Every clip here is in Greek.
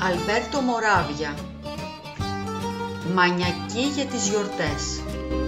Αλμπέρτο Μοράβια. Μανιακή για τις γιορτές.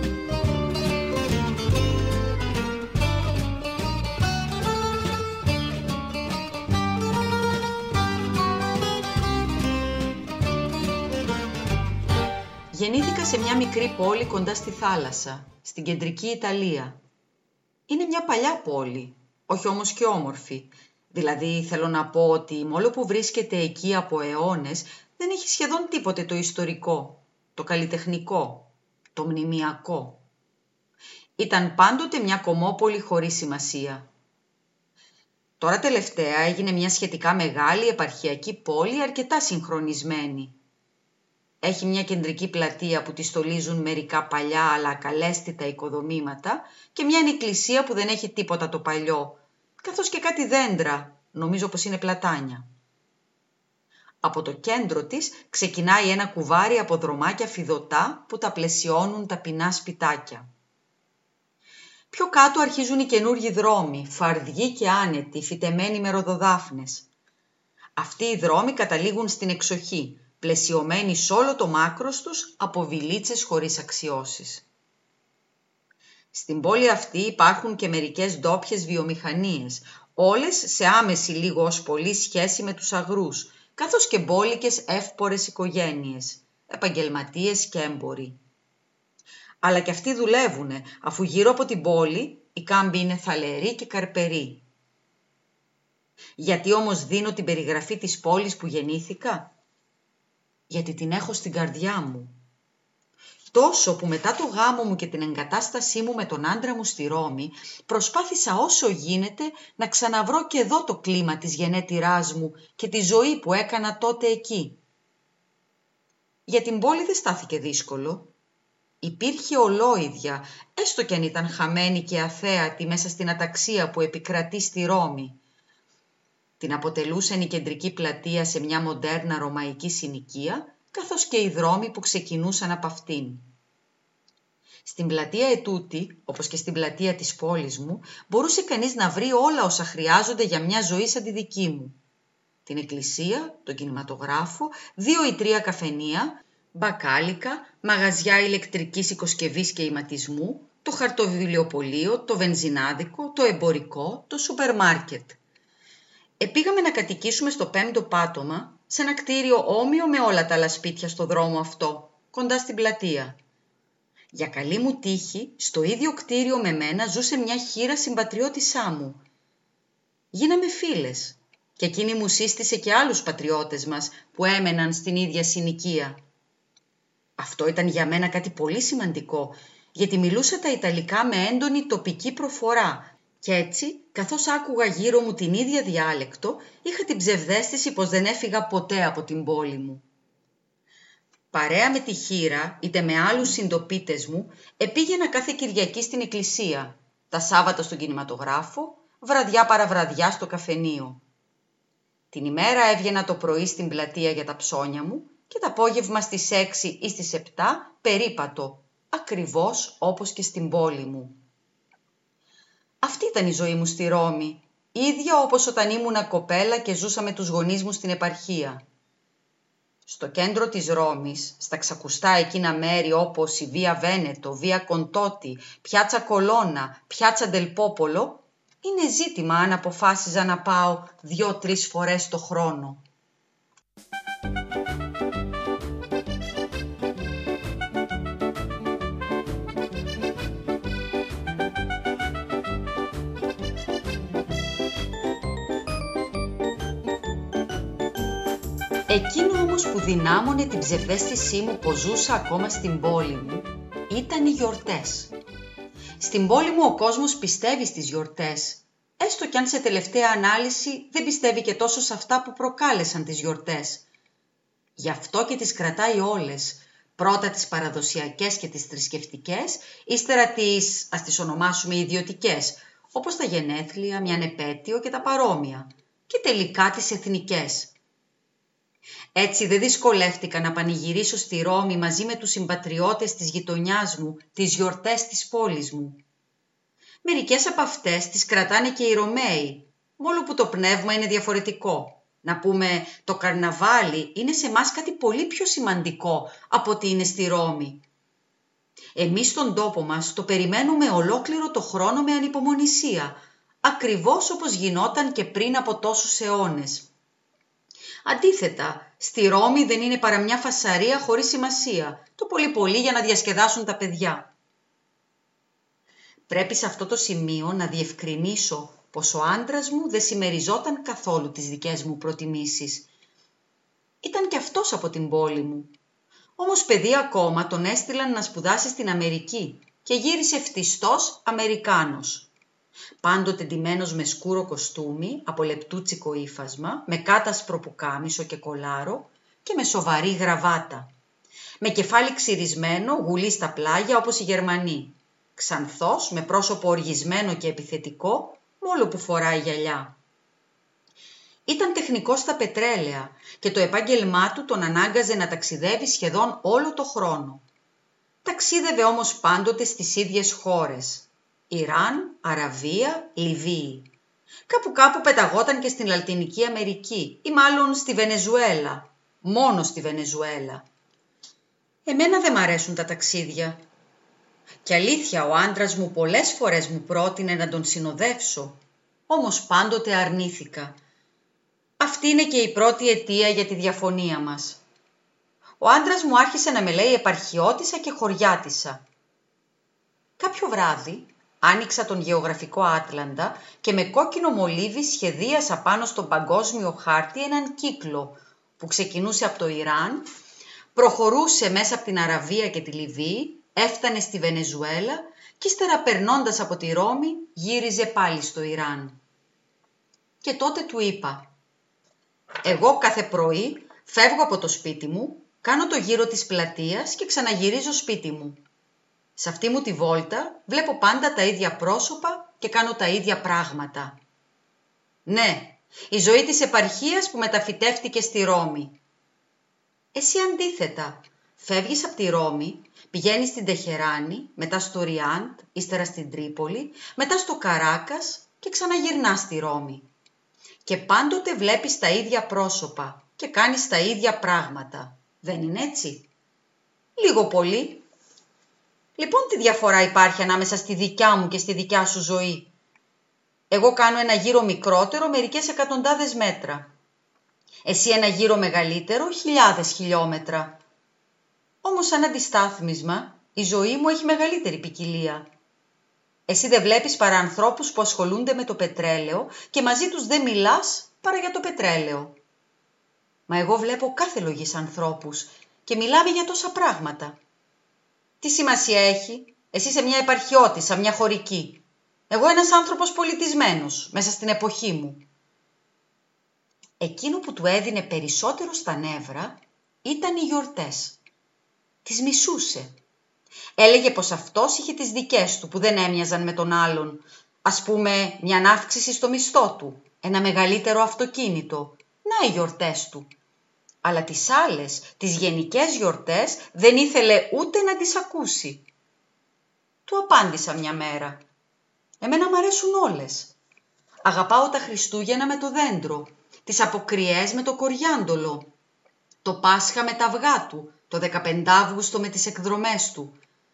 Γεννήθηκα σε μια μικρή πόλη κοντά στη θάλασσα, στην κεντρική Ιταλία. Είναι μια παλιά πόλη, όχι όμως και όμορφη. Δηλαδή θέλω να πω ότι μόλο που βρίσκεται εκεί από αιώνες δεν έχει σχεδόν τίποτε το ιστορικό, το καλλιτεχνικό, το μνημειακό. Ήταν πάντοτε μια κομμόπολη χωρίς σημασία. Τώρα τελευταία έγινε μια σχετικά μεγάλη επαρχιακή πόλη αρκετά συγχρονισμένη. Έχει μια κεντρική πλατεία που τη στολίζουν μερικά παλιά αλλά ακαλέσθητα οικοδομήματα και μια εκκλησία που δεν έχει τίποτα το παλιό, καθώς και κάτι δέντρα, νομίζω πως είναι πλατάνια. Από το κέντρο της ξεκινάει ένα κουβάρι από δρομάκια φιδωτά που τα πλαισιώνουν ταπεινά σπιτάκια. Πιο κάτω αρχίζουν οι καινούργιοι δρόμοι, φαρδιοί και άνετοι, φυτεμένοι με ροδοδάφνες. Αυτοί οι δρόμοι καταλήγουν στην εξοχή, πλαισιωμένοι σ' όλο το μάκρος τους από βιλίτσες χωρίς αξιώσεις. Στην πόλη αυτή υπάρχουν και μερικές ντόπιες βιομηχανίες, όλες σε άμεση λίγο ως πολύ σχέση με τους αγρούς, καθώς και μπόλικες εύπορες οικογένειες, επαγγελματίες και έμποροι. Αλλά και αυτοί δουλεύουνε, αφού γύρω από την πόλη οι κάμποι είναι θαλεροί και καρπεροί. Γιατί όμως δίνω την περιγραφή της πόλης που γεννήθηκα? Γιατί την έχω στην καρδιά μου. Τόσο που μετά το γάμο μου και την εγκατάστασή μου με τον άντρα μου στη Ρώμη, προσπάθησα όσο γίνεται να ξαναβρω και εδώ το κλίμα της γενέτειράς μου και τη ζωή που έκανα τότε εκεί. Για την πόλη δεν στάθηκε δύσκολο. Υπήρχε ολόιδια, έστω κι αν ήταν χαμένη και αθέατη μέσα στην αταξία που επικρατεί στη Ρώμη. Την αποτελούσαν η κεντρική πλατεία σε μια μοντέρνα ρωμαϊκή συνοικία, καθώς και οι δρόμοι που ξεκινούσαν από αυτήν. Στην πλατεία ετούτη, όπως και στην πλατεία της πόλης μου, μπορούσε κανείς να βρει όλα όσα χρειάζονται για μια ζωή σαν τη δική μου. Την εκκλησία, τον κινηματογράφο, 2 ή 3 καφενεία, μπακάλικα, μαγαζιά ηλεκτρικής οικοσκευής και ηματισμού, το χαρτοβιβλιοπωλείο, το βενζινάδικο, το εμπορικό, το σούπερ μάρκετ. Πήγαμε να κατοικήσουμε στο 5ο πάτωμα, σε ένα κτίριο όμοιο με όλα τα άλλα σπίτια στο δρόμο αυτό, κοντά στην πλατεία. Για καλή μου τύχη, στο ίδιο κτίριο με μένα ζούσε μια χήρα συμπατριώτησά μου. Γίναμε φίλες και εκείνη μου σύστησε και άλλους πατριώτες μας που έμεναν στην ίδια συνοικία. Αυτό ήταν για μένα κάτι πολύ σημαντικό, γιατί μιλούσα τα Ιταλικά με έντονη τοπική προφορά και έτσι, καθώς άκουγα γύρω μου την ίδια διάλεκτο, είχα την ψευδαίσθηση πως δεν έφυγα ποτέ από την πόλη μου. Παρέα με τη χήρα, είτε με άλλους συντοπίτες μου, επήγαινα κάθε Κυριακή στην εκκλησία, τα Σάββατα στον κινηματογράφο, βραδιά παραβραδιά στο καφενείο. Την ημέρα έβγαινα το πρωί στην πλατεία για τα ψώνια μου και το απόγευμα στις 6 ή στις 7 περίπατο, ακριβώς όπως και στην πόλη μου. Αυτή ήταν η ζωή μου στη Ρώμη, ίδια όπως όταν ήμουνα κοπέλα και ζούσα με τους γονείς μου στην επαρχία. Στο κέντρο της Ρώμης, στα ξακουστά εκείνα μέρη όπως η Βία Βένετο, Βία Κοντότη, Πιάτσα Κολώνα, Πιάτσα Ντελ Πόπολο, είναι ζήτημα αν αποφάσιζα να πάω 2-3 φορές το χρόνο. Εκείνο όμως που δυνάμωνε την ψευδαίσθησή μου πως ζούσα ακόμα στην πόλη μου ήταν οι γιορτές. Στην πόλη μου ο κόσμος πιστεύει στις γιορτές, έστω κι αν σε τελευταία ανάλυση δεν πιστεύει και τόσο σε αυτά που προκάλεσαν τις γιορτές. Γι' αυτό και τις κρατάει όλες, πρώτα τις παραδοσιακές και τις θρησκευτικές, ύστερα τις, ας τις ονομάσουμε ιδιωτικές, όπως τα γενέθλια, μια επέτειο και τα παρόμοια, και τελικά τις εθνικές. Έτσι δεν δυσκολεύτηκα να πανηγυρίσω στη Ρώμη μαζί με τους συμπατριώτες της γειτονιάς μου, τις γιορτές της πόλης μου. Μερικές από αυτές τις κρατάνε και οι Ρωμαίοι, μόνο που το πνεύμα είναι διαφορετικό. Να πούμε, το καρναβάλι είναι σε μας κάτι πολύ πιο σημαντικό από ότι είναι στη Ρώμη. Εμείς στον τόπο μας το περιμένουμε ολόκληρο το χρόνο με ανυπομονησία, ακριβώς όπως γινόταν και πριν από τόσους αιώνες. Αντίθετα, στη Ρώμη δεν είναι παρά μια φασαρία χωρίς σημασία, το πολύ για να διασκεδάσουν τα παιδιά. Πρέπει σε αυτό το σημείο να διευκρινίσω πως ο άντρας μου δεν συμμεριζόταν καθόλου τις δικές μου προτιμήσεις. Ήταν και αυτός από την πόλη μου. Όμως παιδί ακόμα τον έστειλαν να σπουδάσει στην Αμερική και γύρισε φτιστός Αμερικάνος. Πάντοτε ντυμένος με σκούρο κοστούμι, από λεπτούτσικο ύφασμα, με κάτασπρο πουκάμισο και κολάρο και με σοβαρή γραβάτα. Με κεφάλι ξυρισμένο, γουλή στα πλάγια όπως οι Γερμανοί. Ξανθός, με πρόσωπο οργισμένο και επιθετικό, μόλο που φοράει γυαλιά. Ήταν τεχνικός στα πετρέλαια και το επάγγελμά του τον ανάγκαζε να ταξιδεύει σχεδόν όλο το χρόνο. Ταξίδευε όμως πάντοτε στις ίδιες χώρες. Ιράν, Αραβία, Λιβύη. Κάπου πεταγόταν και στην Λατινική Αμερική ή μάλλον στη Βενεζουέλα. Μόνο στη Βενεζουέλα. Εμένα δεν μ' αρέσουν τα ταξίδια. Και αλήθεια ο άντρας μου πολλές φορές μου πρότεινε να τον συνοδεύσω. Όμως πάντοτε αρνήθηκα. Αυτή είναι και η πρώτη αιτία για τη διαφωνία μας. Ο άντρας μου άρχισε να με λέει επαρχιώτισσα και χωριάτισσα. Κάποιο βράδυ άνοιξα τον γεωγραφικό Άτλαντα και με κόκκινο μολύβι σχεδίασα πάνω στον παγκόσμιο χάρτη έναν κύκλο που ξεκινούσε από το Ιράν, προχωρούσε μέσα από την Αραβία και τη Λιβύη, έφτανε στη Βενεζουέλα και ύστερα περνώντας από τη Ρώμη γύριζε πάλι στο Ιράν. Και τότε του είπα: εγώ κάθε πρωί φεύγω από το σπίτι μου, κάνω το γύρο της πλατείας και ξαναγυρίζω σπίτι μου. Σε αυτή μου τη βόλτα βλέπω πάντα τα ίδια πρόσωπα και κάνω τα ίδια πράγματα. Ναι, η ζωή της επαρχίας που μεταφυτεύτηκε στη Ρώμη. Εσύ αντίθετα, φεύγεις από τη Ρώμη, πηγαίνεις στην Τεχεράνη, μετά στο Ριάντ, ύστερα στην Τρίπολη, μετά στο Καράκας και ξαναγυρνάς στη Ρώμη. Και πάντοτε βλέπεις τα ίδια πρόσωπα και κάνεις τα ίδια πράγματα. Δεν είναι έτσι? Λίγο πολύ. Λοιπόν, τι διαφορά υπάρχει ανάμεσα στη δικιά μου και στη δικιά σου ζωή? Εγώ κάνω ένα γύρο μικρότερο, μερικές εκατοντάδες μέτρα. Εσύ ένα γύρο μεγαλύτερο, χιλιάδες χιλιόμετρα. Όμως σαν αντιστάθμισμα, η ζωή μου έχει μεγαλύτερη ποικιλία. Εσύ δεν βλέπεις παρά ανθρώπους που ασχολούνται με το πετρέλαιο και μαζί τους δεν μιλάς παρά για το πετρέλαιο. Μα εγώ βλέπω κάθε λογής ανθρώπους και μιλάμε για τόσα πράγματα. Τι σημασία έχει? Εσύ είσαι μια επαρχιώτισσα, μια χωρική. Εγώ ένας άνθρωπος πολιτισμένος, μέσα στην εποχή μου. Εκείνο που του έδινε περισσότερο στα νεύρα ήταν οι γιορτές. Τις μισούσε. Έλεγε πως αυτός είχε τις δικές του που δεν έμοιαζαν με τον άλλον. Ας πούμε μια αύξηση στο μισθό του, ένα μεγαλύτερο αυτοκίνητο. Να οι γιορτές του. Αλλά τις άλλες, τις γενικές γιορτές δεν ήθελε ούτε να τις ακούσει. Του απάντησα μια μέρα: εμένα μ' αρέσουν όλες. Αγαπάω τα Χριστούγεννα με το δέντρο, τις αποκριές με το κοριάντολο, το Πάσχα με τα αυγά του, το 15 Αύγουστο με τις εκδρομές του.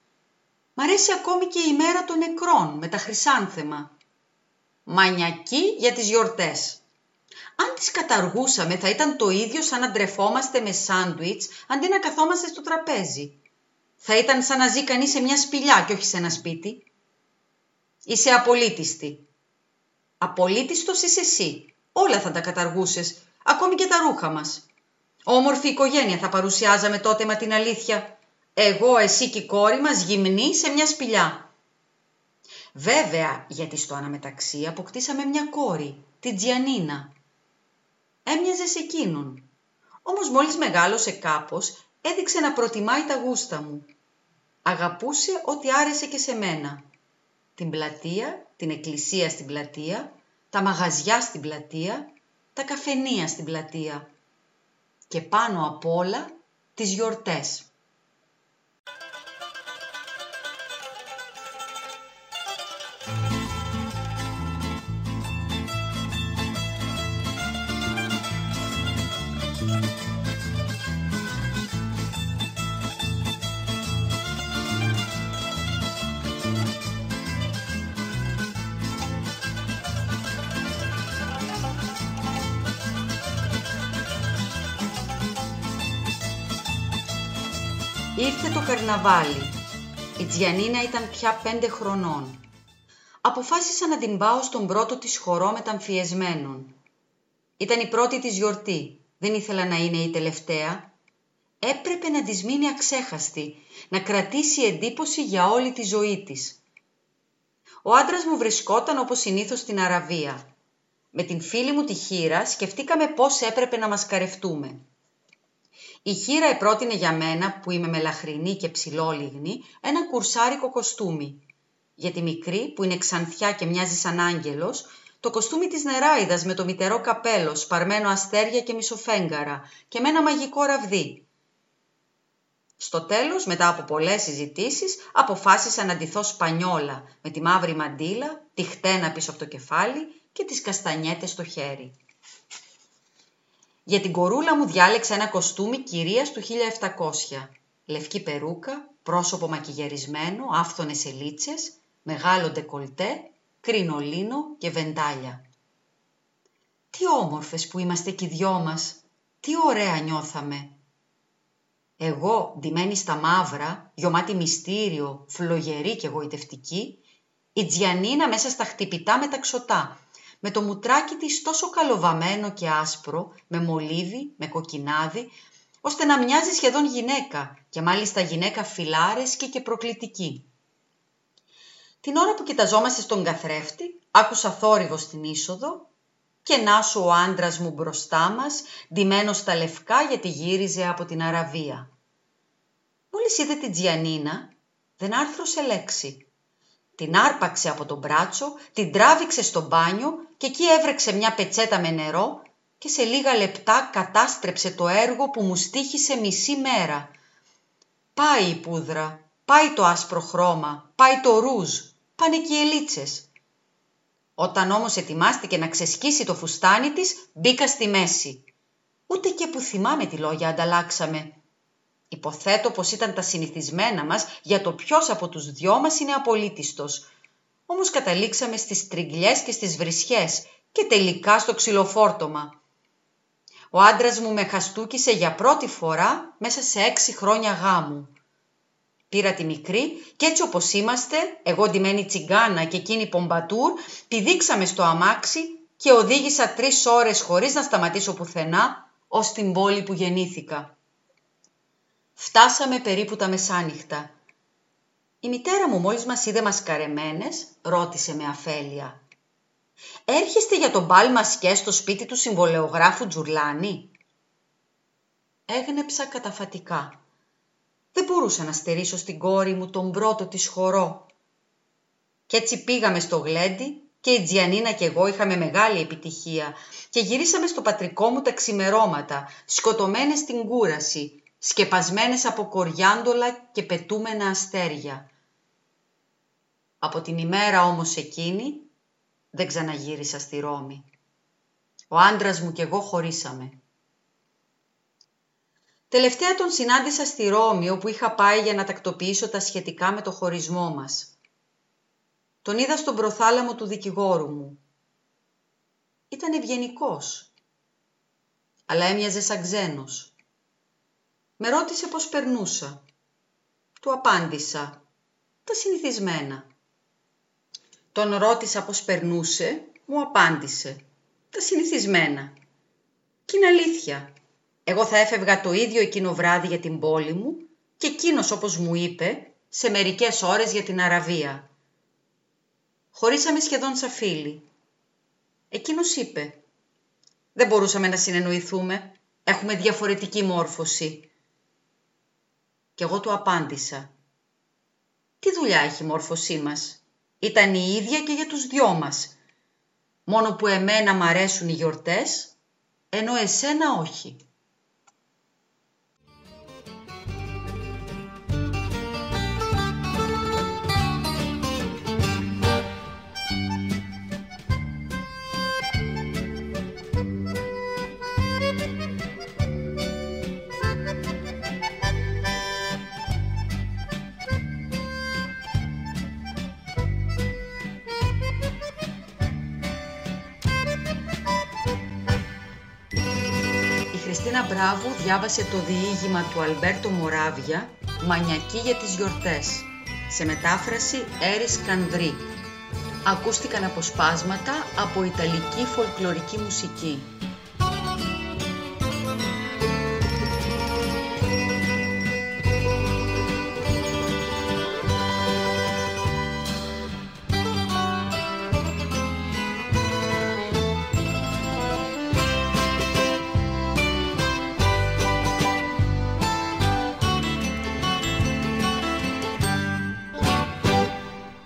Μ' αρέσει ακόμη και η μέρα των νεκρών με τα χρυσάνθεμα. Μανιακή για τις γιορτές. Αν τις καταργούσαμε θα ήταν το ίδιο σαν να ντρεφόμαστε με σάντουιτς αντί να καθόμαστε στο τραπέζι. Θα ήταν σαν να ζει κανείς σε μια σπηλιά και όχι σε ένα σπίτι. Είσαι απολύτιστη. Απολύτιστος είσαι εσύ. Όλα θα τα καταργούσες, ακόμη και τα ρούχα μας. Όμορφη οικογένεια θα παρουσιάζαμε τότε με την αλήθεια. Εγώ, εσύ και η κόρη μας γυμνοί σε μια σπηλιά. Βέβαια, γιατί στο αναμεταξύ αποκτήσαμε μια κόρη, την Τζιανίνα. Έμοιαζε σε εκείνον. Όμως μόλις μεγάλωσε κάπως, έδειξε να προτιμάει τα γούστα μου. Αγαπούσε ό,τι άρεσε και σε μένα. Την πλατεία, την εκκλησία στην πλατεία, τα μαγαζιά στην πλατεία, τα καφενεία στην πλατεία. Και πάνω απ' όλα, τις γιορτές. Ήρθε το καρναβάλι. Η Τζιανίνα ήταν πια 5 χρονών. Αποφάσισα να την πάω στον πρώτο της χορό μεταμφιεσμένων. Ήταν η πρώτη της γιορτή. Δεν ήθελα να είναι η τελευταία. Έπρεπε να της μείνει αξέχαστη, να κρατήσει εντύπωση για όλη τη ζωή της. Ο άντρας μου βρισκόταν όπως συνήθως στην Αραβία. Με την φίλη μου τη Χήρα σκεφτήκαμε πώς έπρεπε να μας καρευτούμε. Η Χήρα επρότεινε για μένα, που είμαι μελαχρινή και ψηλόλιγνη, ένα κουρσάρικο κοστούμι. Για τη μικρή, που είναι ξανθιά και μοιάζει σαν άγγελος, το κοστούμι της νεράιδας με το μητερό καπέλο, σπαρμένο αστέρια και μισοφέγγαρα και με ένα μαγικό ραβδί. Στο τέλος, μετά από πολλές συζητήσεις, αποφάσισα να ντυθώ σπανιόλα με τη μαύρη μαντίλα, τη χτένα πίσω από το κεφάλι και τις καστανιέτες στο χέρι. Για την κορούλα μου διάλεξα ένα κοστούμι κυρίας του 1700. Λευκή περούκα, πρόσωπο μακιγιαρισμένο, άφθονες ελίτσες, μεγάλο ντεκολτέ, κρινολίνο και βεντάλια. Τι όμορφες που είμαστε κι οι δυο μας, τι ωραία νιώθαμε. Εγώ, ντυμένη στα μαύρα, γιωμάτι μυστήριο, φλογερή και γοητευτική, η Τζιανίνα μέσα στα χτυπητά μεταξωτά, με το μουτράκι της τόσο καλοβαμένο και άσπρο, με μολύβι, με κοκκινάδι, ώστε να μοιάζει σχεδόν γυναίκα και μάλιστα γυναίκα φιλάρεσκη και προκλητική. Την ώρα που κοιταζόμαστε στον καθρέφτη, άκουσα θόρυβο στην είσοδο και να σου ο άντρας μου μπροστά μας, ντυμένος στα λευκά γιατί γύριζε από την Αραβία. Μόλις είδε την Τζιανίνα, δεν άρθρωσε λέξη. Την άρπαξε από το μπράτσο, την τράβηξε στο μπάνιο και εκεί έβρεξε μια πετσέτα με νερό και σε λίγα λεπτά κατάστρεψε το έργο που μου στοίχησε μισή μέρα. Πάει η πούδρα, πάει το άσπρο χρώμα, πάει το ρούζ, πάνε και οι ελίτσες. Όταν όμως ετοιμάστηκε να ξεσκίσει το φουστάνι της, μπήκα στη μέση. Ούτε και που θυμάμαι τι λόγια ανταλλάξαμε. Υποθέτω πως ήταν τα συνηθισμένα μας για το ποιος από τους δυο μας είναι απολύτιστος. Όμως καταλήξαμε στις τριγλιές και στις βρισιές και τελικά στο ξυλοφόρτωμα. Ο άντρας μου με χαστούκισε για πρώτη φορά μέσα σε 6 χρόνια γάμου. Πήρα τη μικρή και έτσι όπως είμαστε, εγώ ντυμένη τσιγκάνα και εκείνη πομπατούρ, πηδήξαμε στο αμάξι και οδήγησα 3 ώρες χωρίς να σταματήσω πουθενά, ως την πόλη που γεννήθηκα. Φτάσαμε περίπου τα μεσάνυχτα. Η μητέρα μου μόλις μας είδε μασκαρεμένες, ρώτησε με αφέλεια. «Έρχεστε για τον μπάλ μασκέ στο σπίτι του συμβολεογράφου Τζουρλάνη?» Έγνεψα καταφατικά. Δεν μπορούσα να στερήσω στην κόρη μου τον πρώτο της χορό. Κι έτσι πήγαμε στο γλέντι και η Τζιανίνα και εγώ είχαμε μεγάλη επιτυχία και γυρίσαμε στο πατρικό μου τα ξημερώματα, σκοτωμένες στην κούραση, σκεπασμένες από κοριάντολα και πετούμενα αστέρια. Από την ημέρα όμως εκείνη δεν ξαναγύρισα στη Ρώμη. Ο άντρας μου και εγώ χωρίσαμε. Τελευταία τον συνάντησα στη Ρώμη, όπου είχα πάει για να τακτοποιήσω τα σχετικά με το χωρισμό μας. Τον είδα στον προθάλαμο του δικηγόρου μου. Ήταν ευγενικός, αλλά έμοιαζε σαν ξένος. Με ρώτησε πώς περνούσα. Του απάντησα, τα συνηθισμένα. Τον ρώτησα πώς περνούσε, μου απάντησε, τα συνηθισμένα. Κι είναι αλήθεια. Εγώ θα έφευγα το ίδιο εκείνο βράδυ για την πόλη μου και εκείνος, όπως μου είπε, σε μερικές ώρες για την Αραβία. Χωρίσαμε σχεδόν σαν φίλοι. Εκείνος είπε, δεν μπορούσαμε να συνεννοηθούμε, έχουμε διαφορετική μόρφωση. Κι εγώ του απάντησα, τι δουλειά έχει η μόρφωσή μας, ήταν η ίδια και για τους δυο μας. Μόνο που εμένα μ' αρέσουν οι γιορτές, ενώ εσένα όχι. Η Χριστίνα Μπράβου διάβασε το διήγημα του Αλμπέρτο Μοράβια «Μανιακή για τις γιορτές». Σε μετάφραση Έρης Κανδρή. Ακούστηκαν αποσπάσματα από ιταλική φολκλορική μουσική.